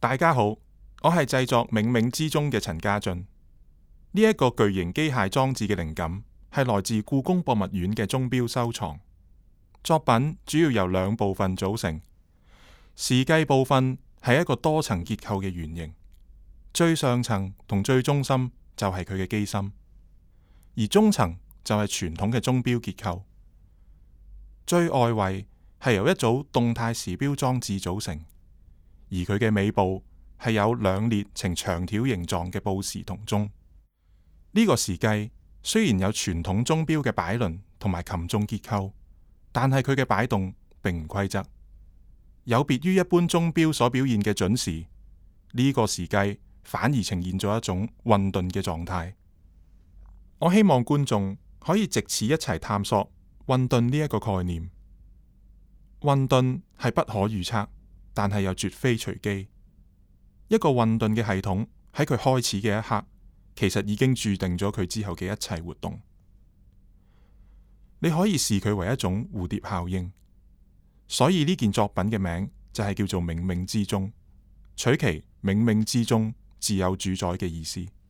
大家好，我係製作冥冥之中嘅陳家俊。呢一個巨型機械裝置嘅靈感係來自故宮博物院嘅鐘錶收藏。作品主要由兩部分組成，時計部分係一個多層結構嘅圓形，最上層同最中心就係佢嘅機芯，而中層就係傳統嘅鐘錶結構。最外圍係由一組動態時錶裝置組成，而佢嘅尾部係有兩列呈長條形狀嘅報時銅鐘。呢個時計雖然有傳統鐘錶嘅擺輪同埋擒縱結構，但係佢嘅擺動並唔規則，有別於一般鐘錶所表現嘅準時。呢個時計反而呈現咗一種混沌嘅狀態。我希望觀眾可以藉此一齊探索混沌呢一個概念。混沌係不可預測，但係又絕非隨機。一個混沌嘅系統喺佢開始嘅一刻，其實已經注定咗佢之後嘅一切活動。你可以視佢為一種蝴蝶效應，所以呢件作品嘅名就係叫做冥冥之中，取其冥冥之中自有主宰嘅意思。